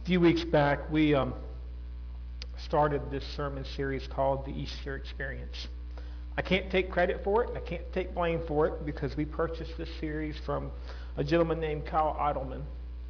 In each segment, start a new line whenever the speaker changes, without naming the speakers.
few weeks back, we started this sermon series called The Easter Experience. I can't take credit for it, and I can't take blame for it, because we purchased this series from a gentleman named Kyle Idleman.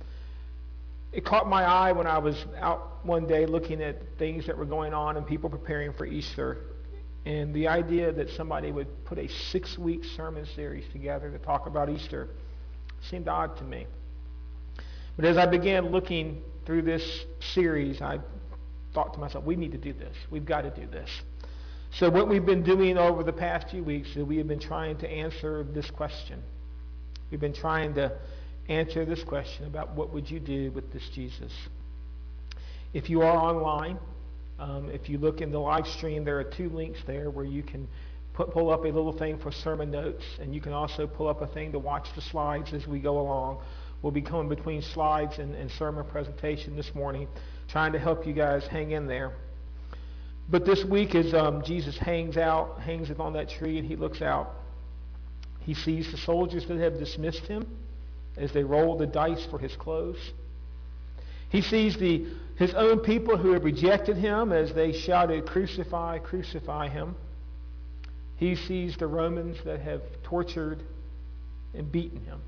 It caught my eye when I was out one day looking at things that were going on and people preparing for Easter. And the idea that somebody would put a 6-week sermon series together to talk about Easter seemed odd to me. But as I began looking through this series, I thought to myself, we need to do this. We've got to do this. So what we've been doing over the past few weeks is we have been trying to answer this question. We've been trying to answer this question about what would you do with this Jesus. If you are online, if you look in the live stream, there are 2 links there where you can pull up a little thing for sermon notes, and you can also pull up a thing to watch the slides as we go along. We'll be coming between slides and sermon presentation this morning, trying to help you guys hang in there. But this week as Jesus hangs it on that tree, and he looks out, he sees the soldiers that have dismissed him as they roll the dice for his clothes. He sees his own people who have rejected him as they shouted, "Crucify, crucify him." He sees the Romans that have tortured and beaten him.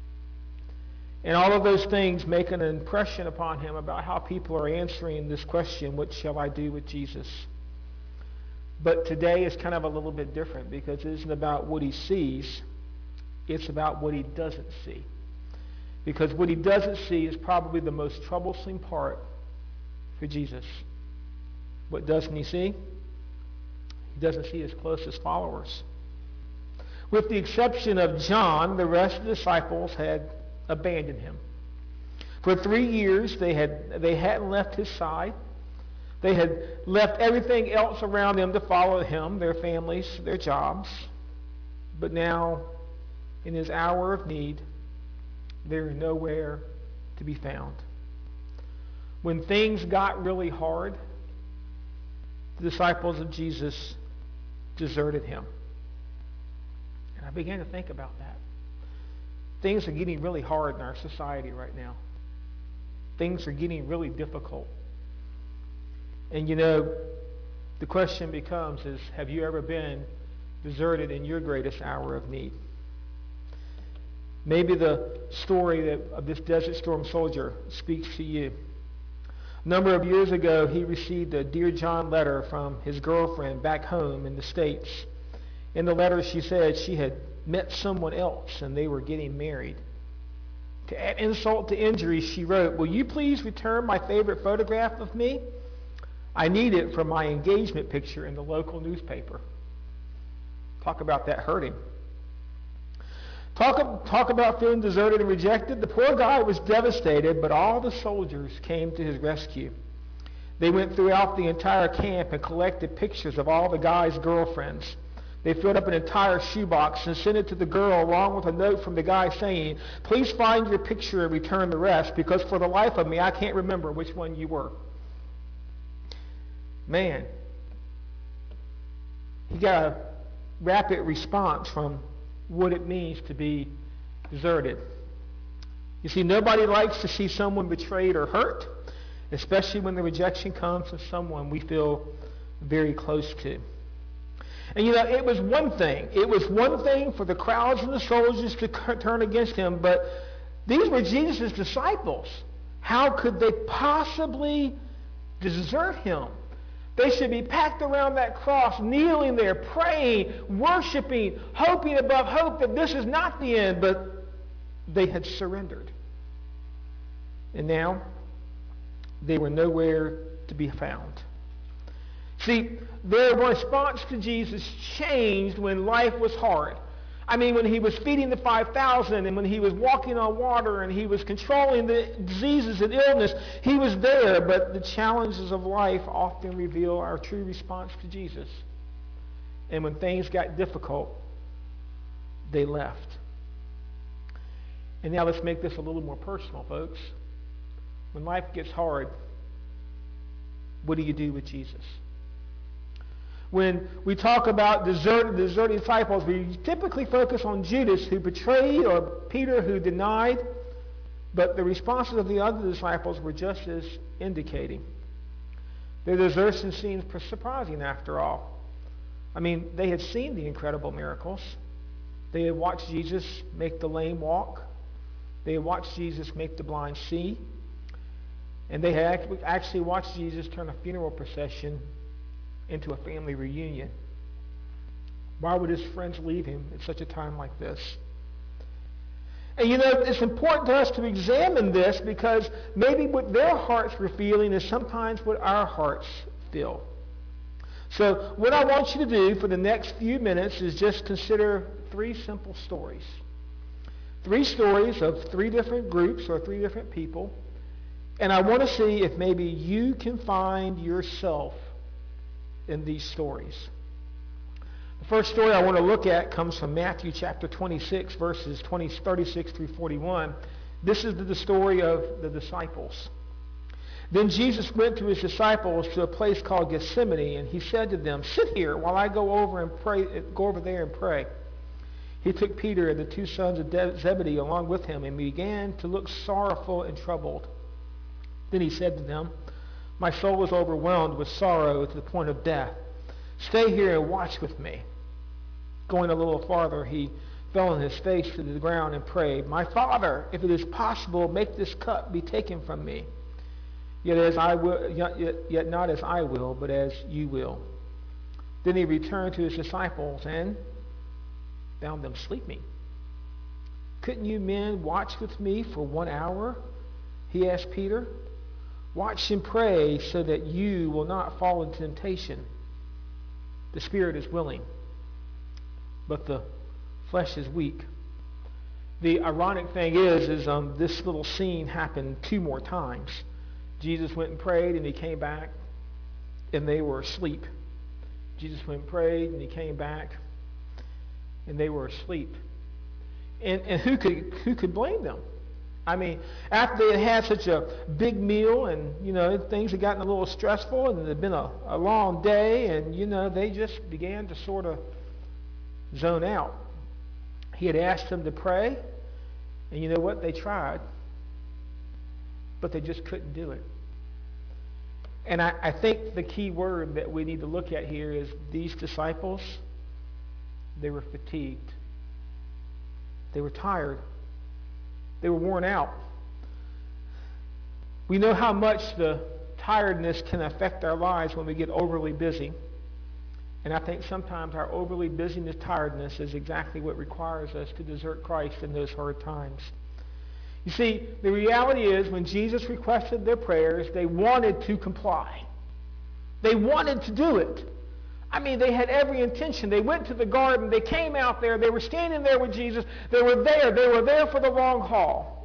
And all of those things make an impression upon him about how people are answering this question, what shall I do with Jesus? But today is kind of a little bit different, because it isn't about what he sees, it's about what he doesn't see. Because what he doesn't see is probably the most troublesome part for Jesus. What doesn't he see? He doesn't see his closest followers. With the exception of John, the rest of the disciples had abandoned him. For 3 years, they hadn't left his side. They had left everything else around them to follow him, their families, their jobs. But now, in his hour of need, they're nowhere to be found. When things got really hard, the disciples of Jesus deserted him. And I began to think about that. Things are getting really hard in our society right now. Things are getting really difficult. And the question becomes is, have you ever been deserted in your greatest hour of need? Maybe the story of this Desert Storm soldier speaks to you. A number of years ago, he received a Dear John letter from his girlfriend back home in the States. In the letter, she said she had met someone else and they were getting married. To add insult to injury, she wrote, "Will you please return my favorite photograph of me? I need it for my engagement picture in the local newspaper." Talk about that hurting. Talk about feeling deserted and rejected. The poor guy was devastated, but all the soldiers came to his rescue. They went throughout the entire camp and collected pictures of all the guys' girlfriends. They filled up an entire shoebox and sent it to the girl along with a note from the guy saying, "Please find your picture and return the rest, because for the life of me, I can't remember which one you were." Man, he got a rapid response from what it means to be deserted. You see, nobody likes to see someone betrayed or hurt, especially when the rejection comes from someone we feel very close to. And it was one thing. It was one thing for the crowds and the soldiers to turn against him, but these were Jesus' disciples. How could they possibly desert him? They should be packed around that cross, kneeling there, praying, worshiping, hoping above hope that this is not the end, but they had surrendered. And now, they were nowhere to be found. See, their response to Jesus changed when life was hard. I mean, when he was feeding the 5,000 and when he was walking on water and he was controlling the diseases and illness, he was there. But the challenges of life often reveal our true response to Jesus. And when things got difficult, they left. And now let's make this a little more personal, folks. When life gets hard, what do you do with Jesus? When we talk about deserted disciples, we typically focus on Judas who betrayed or Peter who denied. But the responses of the other disciples were just as indicating. Their desertion seems surprising after all. I mean, they had seen the incredible miracles. They had watched Jesus make the lame walk. They had watched Jesus make the blind see. And they had actually watched Jesus turn a funeral procession into a family reunion. Why would his friends leave him at such a time like this? And it's important to us to examine this, because maybe what their hearts were feeling is sometimes what our hearts feel. So what I want you to do for the next few minutes is just consider 3 simple stories. 3 stories of 3 different groups or 3 different people. And I want to see if maybe you can find yourself in these stories. The first story I want to look at comes from Matthew chapter 26, verses 36 through 41. This is the story of the disciples. Then Jesus went to his disciples to a place called Gethsemane, and he said to them, "Sit here while I go over there and pray." He took Peter and the 2 sons of Zebedee along with him and began to look sorrowful and troubled. Then he said to them, "My soul is overwhelmed with sorrow to the point of death. Stay here and watch with me." Going a little farther, he fell on his face to the ground and prayed, "My Father, if it is possible, make this cup be taken from me. Yet not as I will, but as you will." Then he returned to his disciples and found them sleeping. "Couldn't you men watch with me for 1 hour?" he asked Peter. "Watch and pray so that you will not fall into temptation. The spirit is willing, but the flesh is weak." The ironic thing is this little scene happened 2 more times. Jesus went and prayed, and he came back, and they were asleep. Jesus went and prayed, and he came back, and they were asleep. And who could blame them? I mean, after they had such a big meal, and things had gotten a little stressful, and it had been a long day, and they just began to sort of zone out. He had asked them to pray, and you know what? They tried, but they just couldn't do it. And I think the key word that we need to look at here is these disciples, they were fatigued. They were tired. They were worn out. We know how much the tiredness can affect our lives when we get overly busy. And I think sometimes our overly busyness, tiredness is exactly what requires us to desert Christ in those hard times. You see, the reality is when Jesus requested their prayers, they wanted to comply. They wanted to do it. I mean, they had every intention. They went to the garden. They came out there. They were standing there with Jesus. They were there. They were there for the long haul.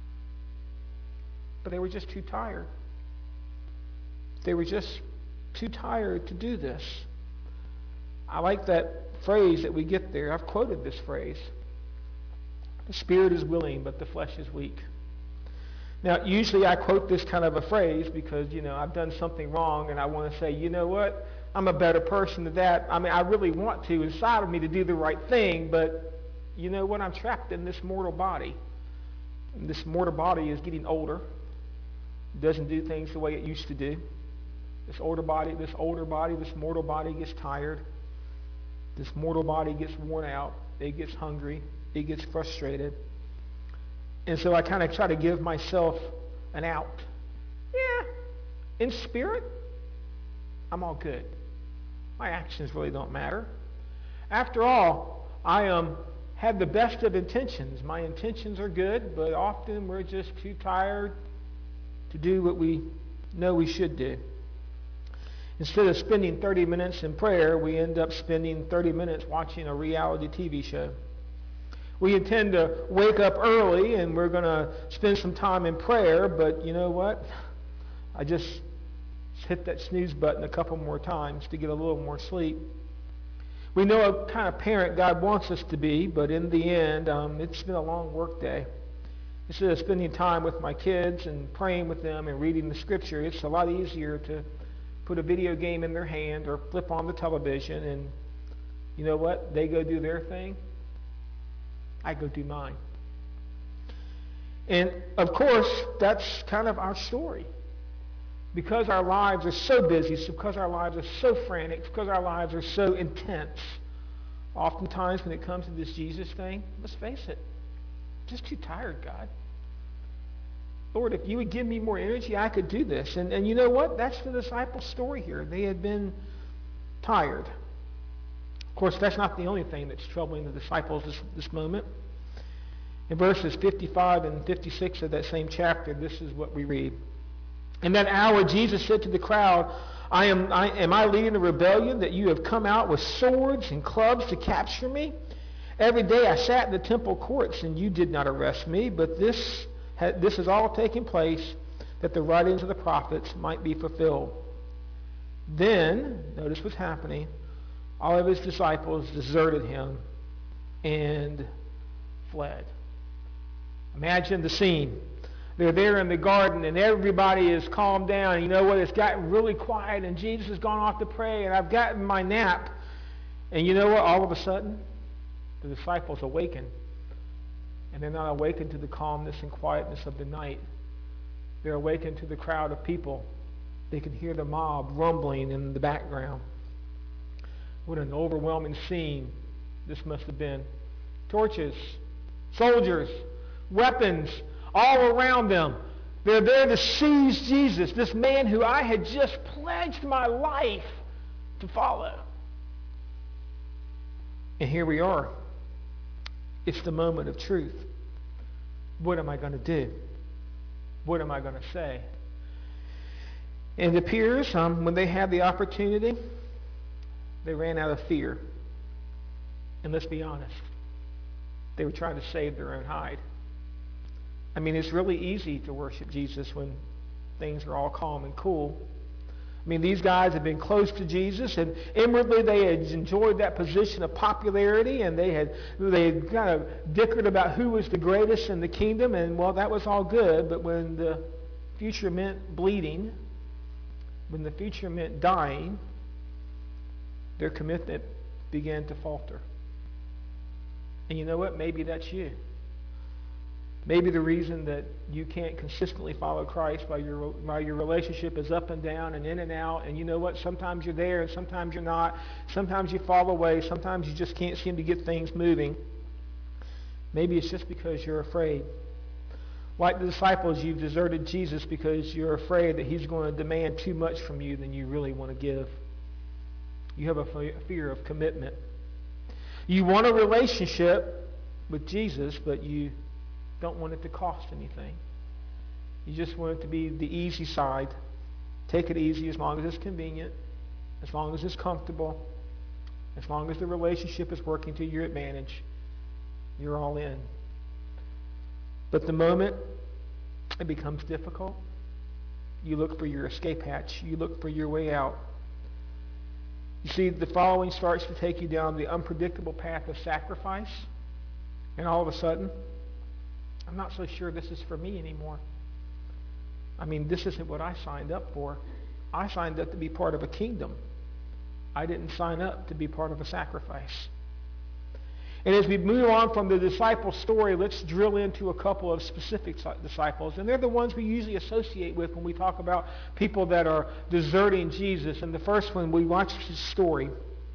But they were just too tired. They were just too tired to do this. I like that phrase that we get there. I've quoted this phrase. The spirit is willing, but the flesh is weak. Now, usually I quote this kind of a phrase because, I've done something wrong and I want to say, you know what? I'm a better person than that. I mean, I really want to inside of me to do the right thing, but you know what? I'm trapped in this mortal body. And this mortal body is getting older. It doesn't do things the way it used to do. This mortal body gets tired. This mortal body gets worn out. It gets hungry. It gets frustrated. And so I kind of try to give myself an out. Yeah, in spirit, I'm all good. My actions really don't matter. After all, I have the best of intentions. My intentions are good, but often we're just too tired to do what we know we should do. Instead of spending 30 minutes in prayer, we end up spending 30 minutes watching a reality TV show. We intend to wake up early and we're going to spend some time in prayer, but you know what? I just hit that snooze button a couple more times to get a little more sleep. We know what kind of parent God wants us to be, but in the end, it's been a long work day. Instead of spending time with my kids and praying with them and reading the scripture, it's a lot easier to put a video game in their hand or flip on the television, and you know what? They go do their thing. I go do mine. And of course, that's kind of our story. Because our lives are so busy, because our lives are so frantic, because our lives are so intense, oftentimes when it comes to this Jesus thing, let's face it, I'm just too tired, God. Lord, if you would give me more energy, I could do this. And you know what? That's the disciples' story here. They had been tired. Of course, that's not the only thing that's troubling the disciples this moment. In verses 55 and 56 of that same chapter, this is what we read. In that hour, Jesus said to the crowd, Am I leading a rebellion that you have come out with swords and clubs to capture me? Every day I sat in the temple courts, and you did not arrest me, but this is all taking place that the writings of the prophets might be fulfilled. Then, notice what's happening, all of his disciples deserted him and fled. Imagine the scene. They're there in the garden, and everybody is calmed down. You know what? It's gotten really quiet, and Jesus has gone off to pray, and I've gotten my nap. And you know what? All of a sudden, the disciples awaken. And they're not awakened to the calmness and quietness of the night. They're awakened to the crowd of people. They can hear the mob rumbling in the background. What an overwhelming scene this must have been. Torches, soldiers, weapons, all around them. They're there to seize Jesus, this man who I had just pledged my life to follow. And here we are. It's the moment of truth. What am I going to do? What am I going to say? And it appears when they had the opportunity, they ran out of fear. And let's be honest, they were trying to save their own hide. I mean, it's really easy to worship Jesus when things are all calm and cool. I mean, these guys had been close to Jesus, and inwardly they had enjoyed that position of popularity, and they had kind of dickered about who was the greatest in the kingdom, and well, that was all good, but when the future meant bleeding, when the future meant dying, their commitment began to falter. And you know what? Maybe that's you. Maybe the reason that you can't consistently follow Christ while your relationship is up and down and in and out, and you know what? Sometimes you're there and sometimes you're not. Sometimes you fall away. Sometimes you just can't seem to get things moving. Maybe it's just because you're afraid. Like the disciples, you've deserted Jesus because you're afraid that he's going to demand too much from you than you really want to give. You have a fear of commitment. You want a relationship with Jesus, but you don't want it to cost anything. You just want it to be the easy side. Take it easy as long as it's convenient, as long as it's comfortable, as long as the relationship is working to your advantage. You're all in. But the moment it becomes difficult, you look for your escape hatch. You look for your way out. You see, the following starts to take you down the unpredictable path of sacrifice, and all of a sudden, I'm not so sure this is for me anymore. I mean, this isn't what I signed up for. I signed up to be part of a kingdom. I didn't sign up to be part of a sacrifice. And as we move on from the disciple story, let's drill into a couple of specific disciples. And they're the ones we usually associate with when we talk about people that are deserting Jesus. And the first one, we watched his story.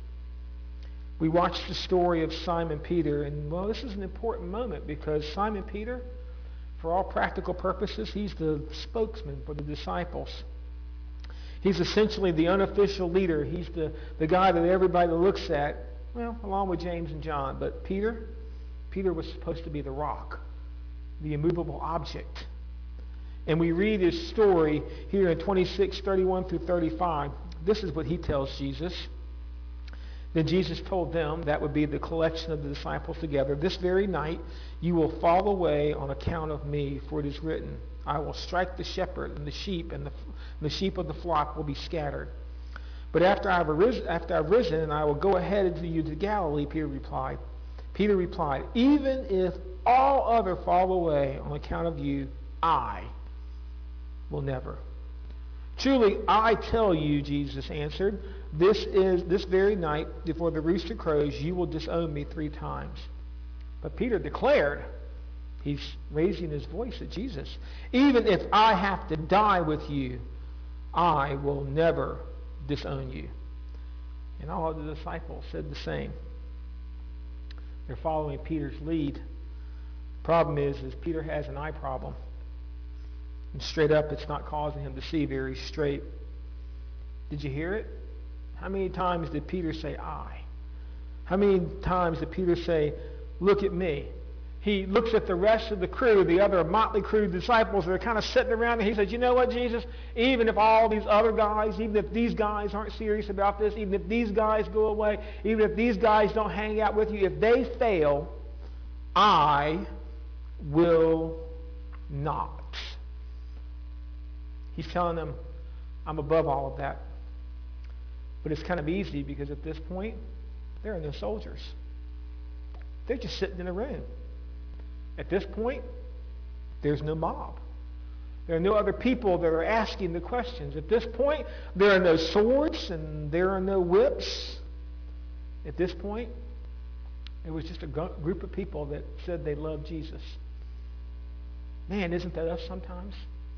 We watched the story of Simon Peter. And, well, this is an important moment because Simon Peter, for all practical purposes, he's the spokesman for the disciples. He's essentially the unofficial leader. He's the guy that everybody looks at, well, along with James and John. But Peter was supposed to be the rock, the immovable object. And we read his story here in 26:31 through 35. This is what he tells Jesus. Then Jesus told them, that would be the collection of the disciples together, this very night you will fall away on account of me, for it is written, I will strike the shepherd, and the sheep of the flock will be scattered. But after I've risen, and I will go ahead of you to Galilee, Peter replied, even if all other fall away on account of you, I will never. Truly, I tell you, Jesus answered, this very night, before the rooster crows, you will disown me 3 times. But Peter declared, He's raising his voice at Jesus. Even if I have to die with you, I will never disown you. And all of the disciples said the same. They're following Peter's lead. Problem is Peter has an eye problem. And straight up, it's not causing him to see very straight. Did you hear it? How many times did Peter say, I? How many times did Peter say, look at me? He looks at the rest of the crew, the other motley crew disciples that are kind of sitting around, and he says, you know what, Jesus? Even if all these other guys, even if these guys aren't serious about this, even if these guys go away, even if these guys don't hang out with you, if they fail, I will not. He's telling them, I'm above all of that. But it's kind of easy because at this point, there are no soldiers. They're just sitting in a room. At this point, there's no mob. There are no other people that are asking the questions. At this point, there are no swords and there are no whips. At this point, it was just a group of people that said they loved Jesus. Man, isn't that us sometimes?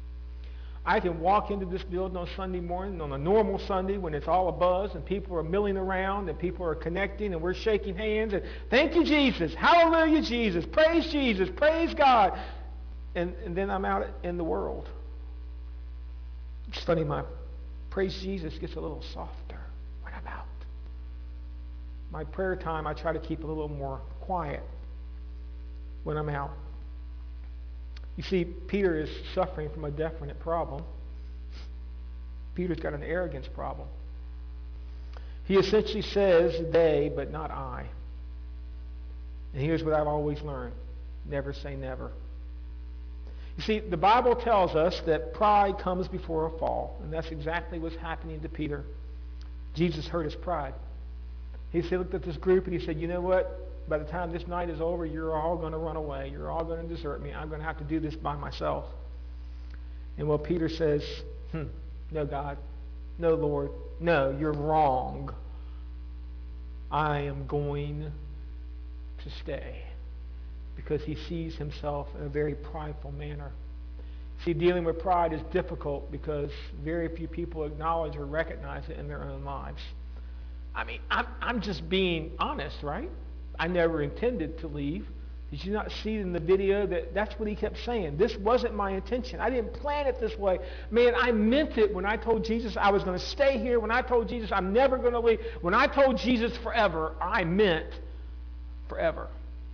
I can walk into this building on Sunday morning, on a normal Sunday when it's all abuzz and people are milling around and people are connecting and we're shaking hands and thank you, Jesus. Hallelujah, Jesus. Praise God. And then I'm out in the world. It's funny, my praise Jesus gets a little softer when I'm out. My prayer time, I try to keep a little more quiet when I'm out. You see, Peter is suffering from a definite problem. Peter's got an arrogance problem. He essentially says, they, but not I. And here's what I've always learned. Never say never. You see, the Bible tells us that pride comes before a fall, and that's exactly what's happening to Peter. Jesus hurt his pride. He looked at this group and he said, you know what? By the time this night is over, you're all going to run away. You're all going to desert me. I'm going to have to do this by myself. And well, Peter says, no, God. No, Lord. No, you're wrong. I am going to stay. Because he sees himself in a very prideful manner. See, dealing with pride is difficult because very few people acknowledge or recognize it in their own lives. I mean, I'm just being honest, right? I never intended to leave. Did you not see in the video that's what he kept saying? This wasn't my intention. I didn't plan it this way. Man, I meant it when I told Jesus I was going to stay here. When I told Jesus I'm never going to leave. When I told Jesus forever, I meant forever.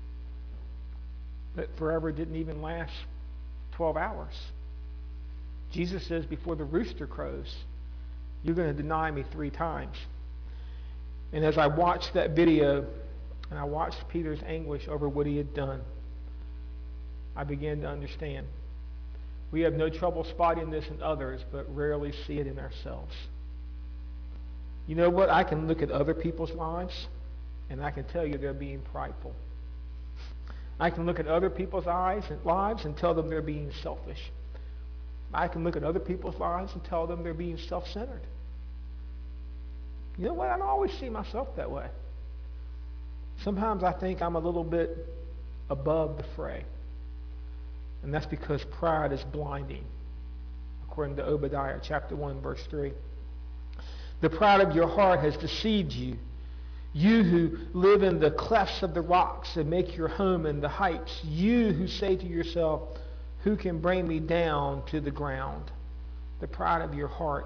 But forever didn't even last 12 hours. Jesus says before the rooster crows, you're going to deny me 3 times. And as I watched that video, and I watched Peter's anguish over what he had done, I began to understand. We have no trouble spotting this in others, but rarely see it in ourselves. You know what? I can look at other people's lives, and I can tell you they're being prideful. I can look at other people's lives and tell them they're being selfish. I can look at other people's lives and tell them they're being self-centered. You know what? I don't always see myself that way. Sometimes I think I'm a little bit above the fray. And that's because pride is blinding, according to Obadiah chapter 1, verse 3. The pride of your heart has deceived you. You who live in the clefts of the rocks and make your home in the heights. You who say to yourself, who can bring me down to the ground? The pride of your heart,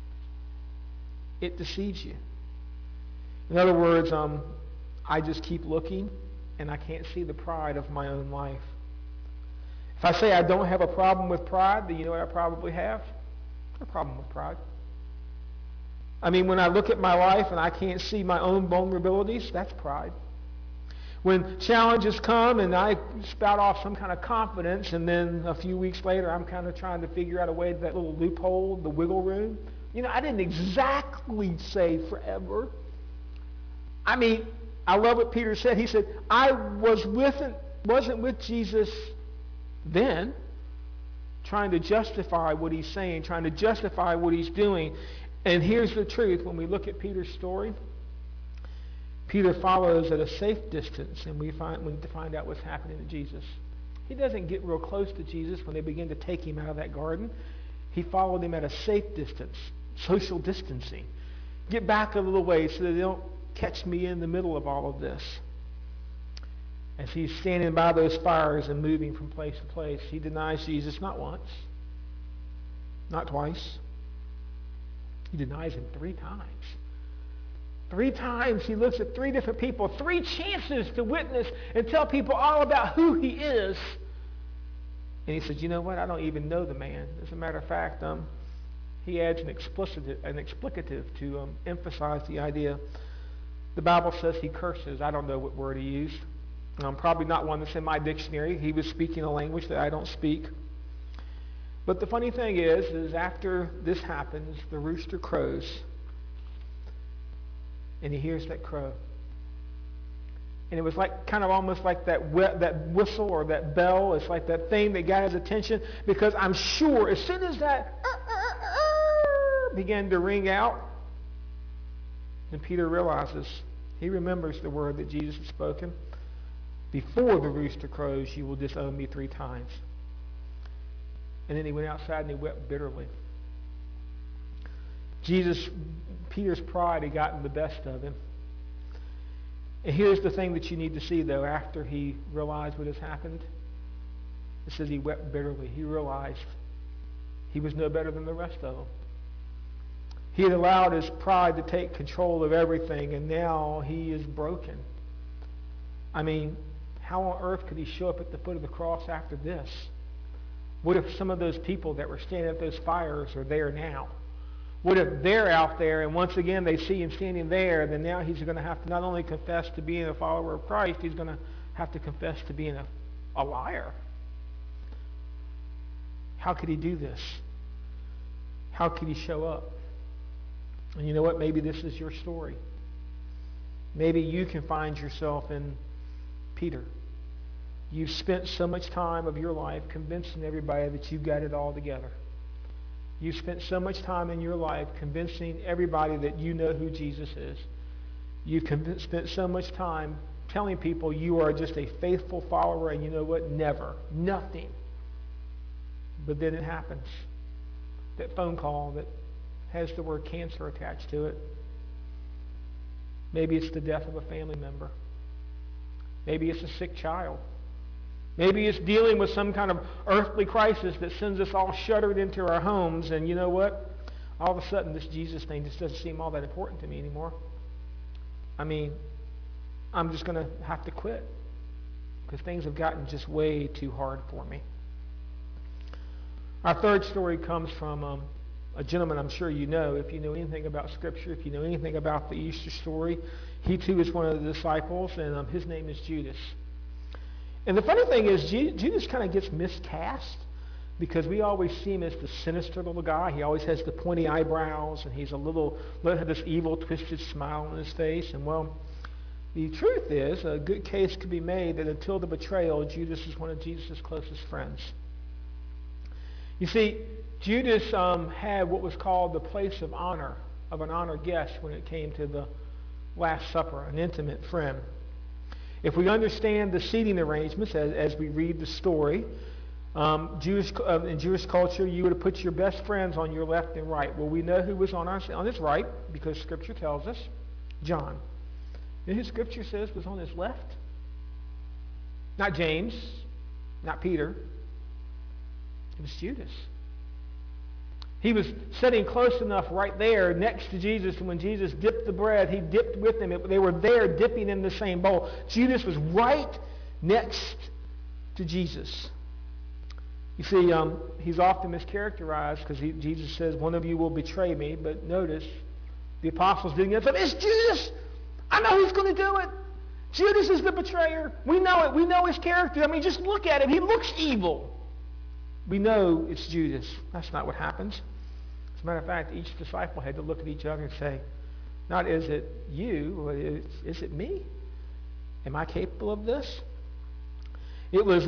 it deceives you. In other words, I just keep looking and I can't see the pride of my own life. If I say I don't have a problem with pride, then you know what I probably have? A problem with pride. I mean, when I look at my life and I can't see my own vulnerabilities, that's pride. When challenges come and I spout off some kind of confidence and then a few weeks later I'm kind of trying to figure out a way to that little loophole, the wiggle room. You know, I didn't exactly say forever. I mean, I love what Peter said. He said, I wasn't with Jesus then, trying to justify what he's saying, trying to justify what he's doing. And here's the truth. When we look at Peter's story, Peter follows at a safe distance, and we need to find out what's happening to Jesus. He doesn't get real close to Jesus when they begin to take him out of that garden. He followed him at a safe distance, social distancing. Get back a little way so that they don't catch me in the middle of all of this. As he's standing by those fires and moving from place to place, he denies Jesus not once, not twice. He denies him 3 times. 3 times he looks at 3 different people, 3 chances to witness and tell people all about who he is. And he says, you know what? I don't even know the man. As a matter of fact, he adds an explicative to emphasize the idea. The Bible says he curses. I don't know what word he used. Probably not one that's in my dictionary. He was speaking a language that I don't speak. But the funny thing is after this happens, the rooster crows. And he hears that crow. And it was like kind of almost like that whistle or that bell. It's like that thing that got his attention, because I'm sure as soon as that began to ring out, then Peter realizes, he remembers the word that Jesus had spoken. Before the rooster crows, you will disown me 3 times. And then he went outside and he wept bitterly. Peter's pride had gotten the best of him. And here's the thing that you need to see, though, after he realized what has happened. It says he wept bitterly. He realized he was no better than the rest of them. He had allowed his pride to take control of everything, and now he is broken. I mean, how on earth could he show up at the foot of the cross after this? What if some of those people that were standing at those fires are there now? What if they're out there and once again they see him standing there, then now he's going to have to not only confess to being a follower of Christ, he's going to have to confess to being a liar. How could he do this? How could he show up? And you know what? Maybe this is your story. Maybe you can find yourself in Peter. You've spent so much time of your life convincing everybody that you've got it all together. You've spent so much time in your life convincing everybody that you know who Jesus is. You've spent so much time telling people you are just a faithful follower, and you know what? Never. Nothing. But then it happens. That phone call that has the word cancer attached to it. Maybe it's the death of a family member. Maybe it's a sick child. Maybe it's dealing with some kind of earthly crisis that sends us all shuttered into our homes, and you know what? All of a sudden this Jesus thing just doesn't seem all that important to me anymore. I mean, I'm just going to have to quit because things have gotten just way too hard for me. Our third story comes from a gentleman I'm sure you know. If you know anything about Scripture, if you know anything about the Easter story, he too is one of the disciples, and his name is Judas. And the funny thing is, Judas kind of gets miscast because we always see him as the sinister little guy. He always has the pointy eyebrows, and he's has this evil, twisted smile on his face. And well, the truth is, a good case could be made that until the betrayal, Judas is one of Jesus' closest friends. You see, Judas had what was called the place of honor, of an honored guest when it came to the Last Supper, an intimate friend. If we understand the seating arrangements as we read the story, in Jewish culture, you would have put your best friends on your left and right. Well, we know who was on his right because Scripture tells us, John. You know who Scripture says was on his left? Not James, not Peter. It was Judas. He was sitting close enough right there next to Jesus, and when Jesus dipped the bread, he dipped with him. They were there dipping in the same bowl. Judas was right next to Jesus. You see, he's often mischaracterized because Jesus says, one of you will betray me, but notice, the apostles didn't get it. It's Judas! I know who's going to do it! Judas is the betrayer. We know it. We know his character. I mean, just look at him. He looks evil. We know it's Judas. That's not what happens. As a matter of fact, each disciple had to look at each other and say, not is it you, is it me? Am I capable of this? It was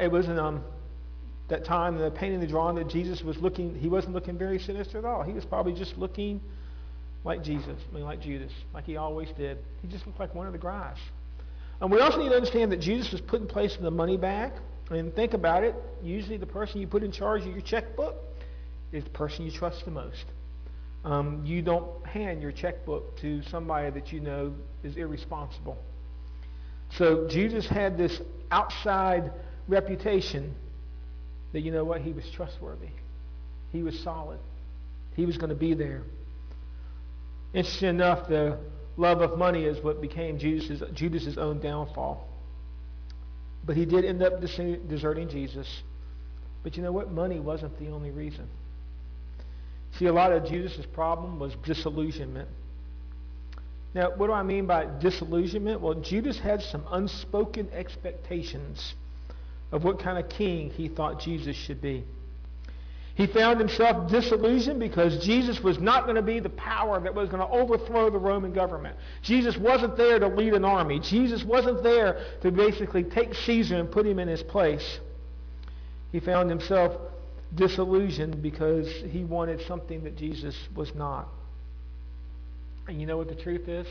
that time in the painting the drawing that Jesus was looking, he wasn't looking very sinister at all. He was probably just looking like like Judas, like he always did. He just looked like one of the guys. And we also need to understand that Judas was put in place in the money bag. And think about it. Usually the person you put in charge of your checkbook is the person you trust the most. You don't hand your checkbook to somebody that you know is irresponsible. So Jesus had this outside reputation that, you know what, he was trustworthy. He was solid. He was going to be there. Interesting enough, the love of money is what became Judas's own downfall. But he did end up deserting Jesus. But you know what? Money wasn't the only reason. See, a lot of Judas's problem was disillusionment. Now, what do I mean by disillusionment? Well, Judas had some unspoken expectations of what kind of king he thought Jesus should be. He found himself disillusioned because Jesus was not going to be the power that was going to overthrow the Roman government. Jesus wasn't there to lead an army. Jesus wasn't there to basically take Caesar and put him in his place. He found himself disillusioned because he wanted something that Jesus was not. And you know what the truth is?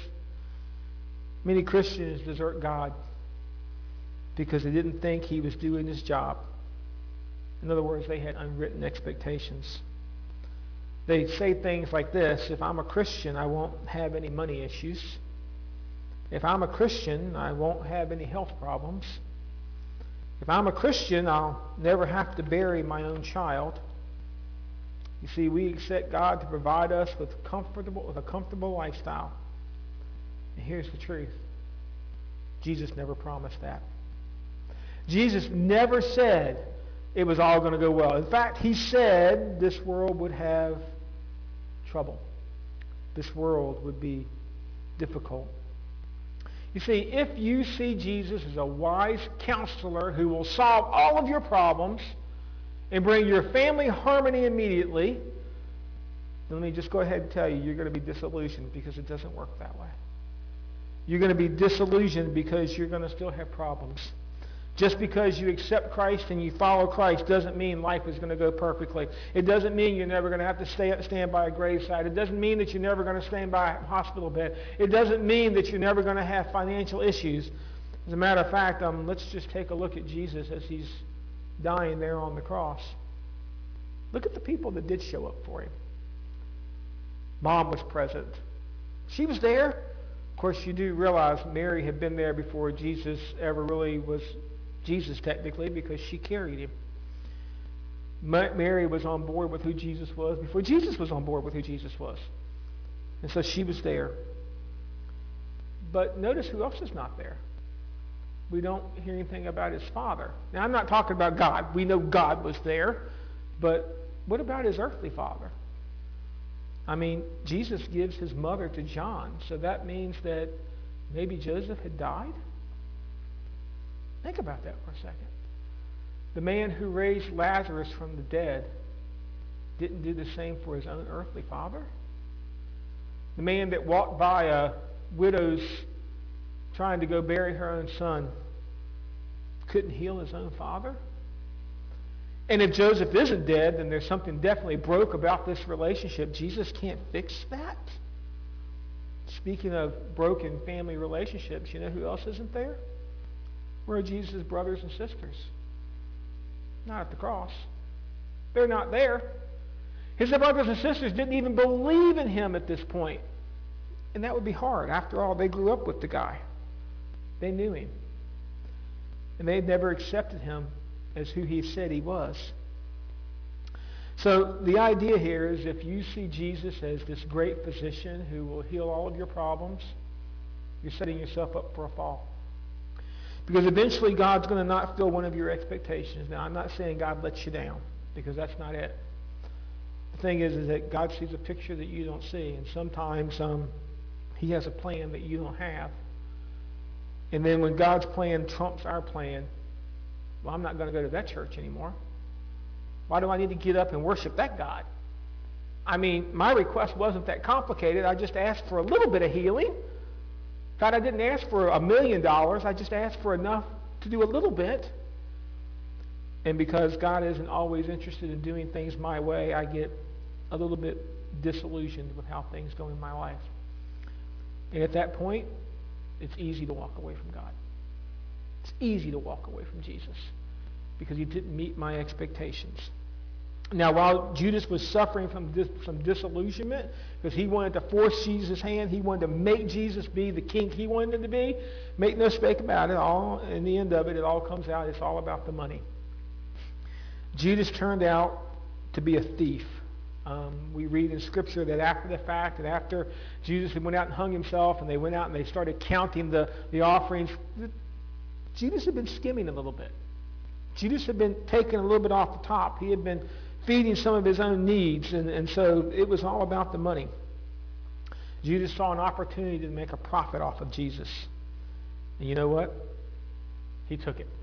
Many Christians desert God because they didn't think he was doing his job. In other words, they had unwritten expectations. They say things like this: if I'm a Christian, I won't have any money issues. If I'm a Christian, I won't have any health problems. If I'm a Christian, I'll never have to bury my own child. You see, we expect God to provide us with a comfortable lifestyle. And here's the truth. Jesus never promised that. Jesus never said it was all going to go well. In fact, he said this world would have trouble. This world would be difficult. You see, if you see Jesus as a wise counselor who will solve all of your problems and bring your family harmony immediately, then let me just go ahead and tell you, you're going to be disillusioned because it doesn't work that way. You're going to be disillusioned because you're going to still have problems. Just because you accept Christ and you follow Christ doesn't mean life is going to go perfectly. It doesn't mean you're never going to have to stand by a graveside. It doesn't mean that you're never going to stand by a hospital bed. It doesn't mean that you're never going to have financial issues. As a matter of fact, let's just take a look at Jesus as he's dying there on the cross. Look at the people that did show up for him. Mom was present. She was there. Of course, you do realize Mary had been there before Jesus ever really was Jesus, technically, because she carried him. Mary was on board with who Jesus was before Jesus was on board with who Jesus was. And so she was there. But notice who else is not there. We don't hear anything about his father. Now, I'm not talking about God. We know God was there. But what about his earthly father? I mean, Jesus gives his mother to John. So that means that maybe Joseph had died? Think about that for a second. The man who raised Lazarus from the dead didn't do the same for his own earthly father? The man that walked by a widow's trying to go bury her own son couldn't heal his own father? And if Joseph isn't dead, then there's something definitely broke about this relationship. Jesus can't fix that. Speaking of broken family relationships, you know who else isn't there? Where are Jesus' brothers and sisters? Not at the cross. They're not there. His brothers and sisters didn't even believe in him at this point. And that would be hard. After all, they grew up with the guy. They knew him. And they had never accepted him as who he said he was. So the idea here is if you see Jesus as this great physician who will heal all of your problems, you're setting yourself up for a fall. Because eventually God's going to not fill one of your expectations. Now, I'm not saying God lets you down, because that's not it. The thing is that God sees a picture that you don't see, and sometimes he has a plan that you don't have. And then when God's plan trumps our plan, well, I'm not going to go to that church anymore. Why do I need to get up and worship that God? I mean, my request wasn't that complicated. I just asked for a little bit of healing. In fact, I didn't ask for $1 million. I just asked for enough to do a little bit. And because God isn't always interested in doing things my way, I get a little bit disillusioned with how things go in my life. And at that point, it's easy to walk away from God. It's easy to walk away from Jesus. because he didn't meet my expectations. Now, while Judas was suffering from disillusionment, because he wanted to force Jesus' hand, he wanted to make Jesus be the king he wanted him to be, make no mistake about it, all in the end of it, it all comes out, it's all about the money. Judas turned out to be a thief. We read in Scripture that after the fact, that after Judas went out and hung himself, and they went out and they started counting the offerings, Judas had been skimming a little bit. Judas had been taking a little bit off the top. He had been feeding some of his own needs, and so it was all about the money. Judas saw an opportunity to make a profit off of Jesus. And you know what? He took it.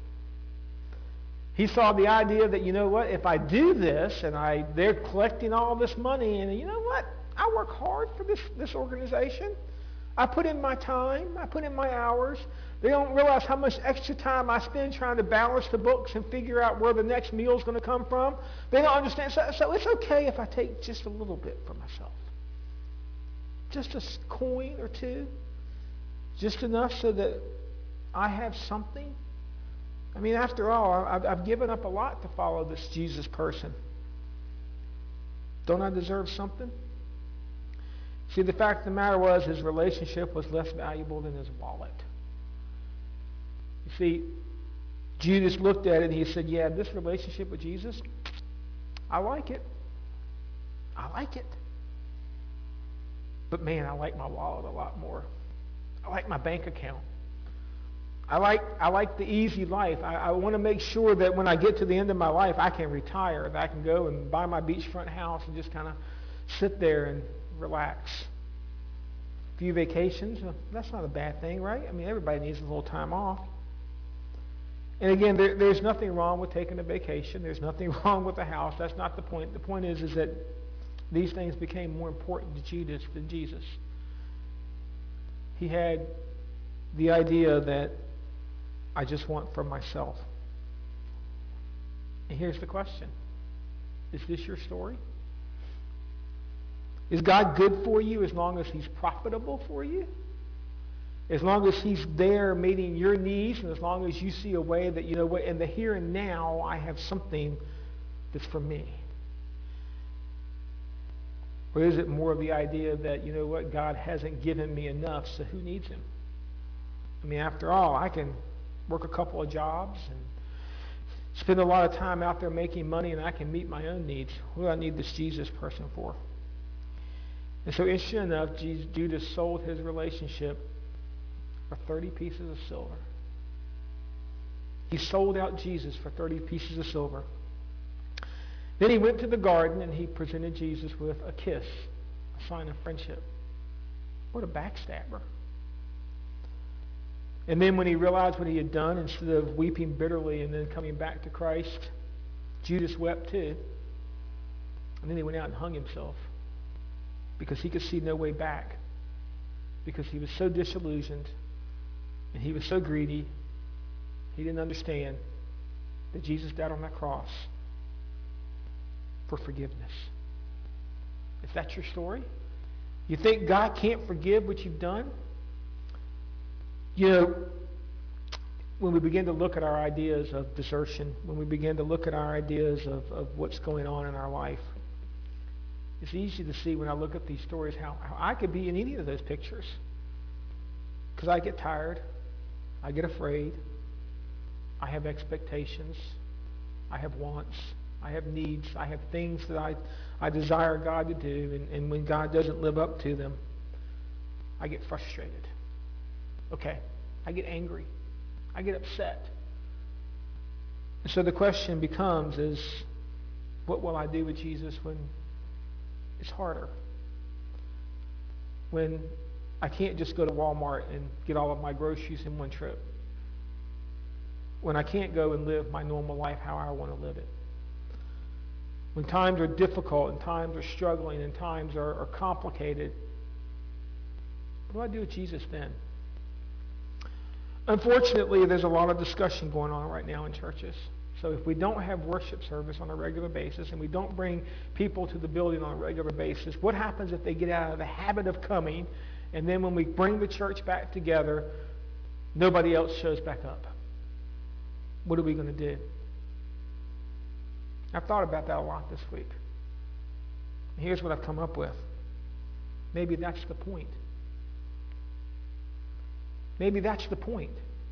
He saw the idea that, you know what, if I do this, and they're collecting all this money, and you know what, I work hard for this organization. I put in my time. I put in my hours. They don't realize how much extra time I spend trying to balance the books and figure out where the next meal is going to come from. They don't understand. So it's okay if I take just a little bit for myself. Just a coin or two. Just enough so that I have something. I mean, after all, I've given up a lot to follow this Jesus person. Don't I deserve something? See, the fact of the matter was his relationship was less valuable than his wallet. You see, Judas looked at it and he said, yeah, this relationship with Jesus, I like it. I like it. But man, I like my wallet a lot more. I like my bank account. I like the easy life. I want to make sure that when I get to the end of my life, I can retire, that I can go and buy my beachfront house and just kind of sit there and relax. A few vacations, that's not a bad thing, right? I mean, everybody needs a little time off. And again, there's nothing wrong with taking a vacation. There's nothing wrong with a house. That's not the point. The point is that these things became more important to Judas than Jesus. He had the idea that I just want for myself. And here's the question. Is this your story? Is God good for you as long as he's profitable for you? As long as he's there meeting your needs, and as long as you see a way that, you know what, in the here and now, I have something that's for me? Or is it more of the idea that, you know what, God hasn't given me enough, so who needs him? I mean, after all, I can work a couple of jobs and spend a lot of time out there making money, and I can meet my own needs. What do I need this Jesus person for? And so, interesting enough, Judas sold his relationship for 30 pieces of silver. He sold out Jesus for 30 pieces of silver. Then he went to the garden and he presented Jesus with a kiss, a sign of friendship. What a backstabber. And then when he realized what he had done, instead of weeping bitterly and then coming back to Christ, Judas wept too. And then he went out and hung himself because he could see no way back, because he was so disillusioned and he was so greedy, he didn't understand that Jesus died on that cross for forgiveness. If that's your story, you think God can't forgive what you've done? You know, when we begin to look at our ideas of desertion, when we begin to look at our ideas of what's going on in our life, it's easy to see when I look at these stories how I could be in any of those pictures. Because I get tired. I get afraid. I have expectations. I have wants. I have needs. I have things that I desire God to do. And when God doesn't live up to them, I get frustrated. Okay, I get angry. I get upset. And so the question becomes is, what will I do with Jesus when it's harder? When I can't just go to Walmart and get all of my groceries in one trip. When I can't go and live my normal life how I want to live it. When times are difficult and times are struggling and times are complicated. What do I do with Jesus then? Unfortunately, there's a lot of discussion going on right now in churches. So if we don't have worship service on a regular basis and we don't bring people to the building on a regular basis, what happens if they get out of the habit of coming, and then when we bring the church back together, nobody else shows back up? What are we going to do? I've thought about that a lot this week. Here's what I've come up with. Maybe that's the point. Maybe that's the point.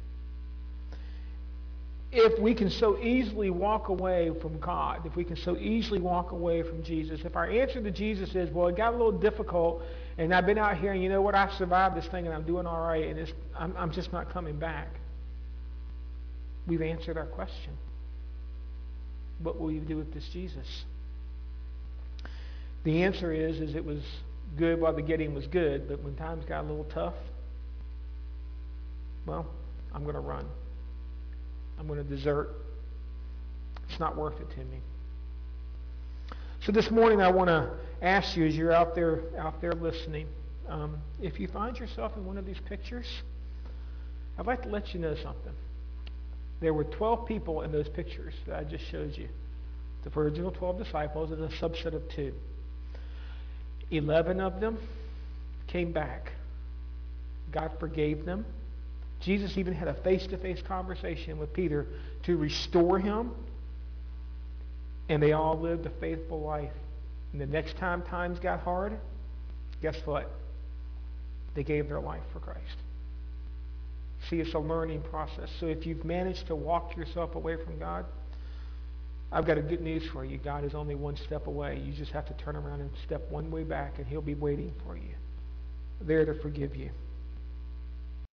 If we can so easily walk away from God, if we can so easily walk away from Jesus, if our answer to Jesus is, well, it got a little difficult, and I've been out here, and you know what, I survived this thing, and I'm doing all right, and I'm just not coming back. We've answered our question. What will you do with this Jesus? The answer is it was good while the getting was good, but when times got a little tough, well, I'm going to run. I'm going to desert. It's not worth it to me. So this morning I want to ask you, as you're out there listening, if you find yourself in one of these pictures, I'd like to let you know something. There were 12 people in those pictures that I just showed you. The original 12 disciples and a subset of 2. 11 of them came back. God forgave them. Jesus even had a face-to-face conversation with Peter to restore him. And they all lived a faithful life. And the next time times got hard, guess what? They gave their life for Christ. See, it's a learning process. So if you've managed to walk yourself away from God, I've got a good news for you. God is only one step away. You just have to turn around and step one way back, and he'll be waiting for you, there to forgive you.